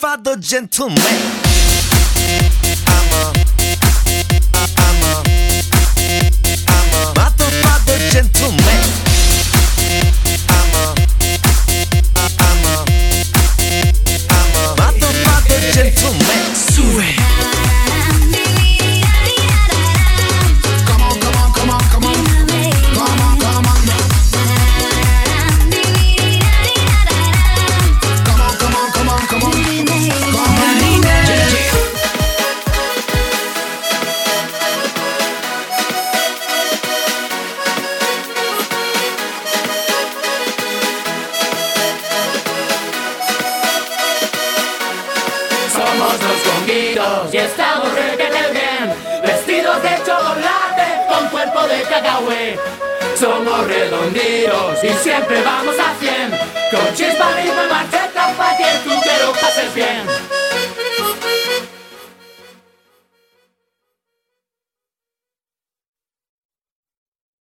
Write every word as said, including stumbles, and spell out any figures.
봐도 gentleman. I'm a, I'm a, I'm a 봐도 봐도 gentleman. I'm a, I'm a, I'm a 봐도 봐도 gentleman. Sue. Come on, come on, come on, come on, come on, come on. Come on, come on, come on, come on. Somos los conguitos y estamos requete bien, vestidos de chocolate con cuerpo de cacahué. Somos redonditos y siempre vamos a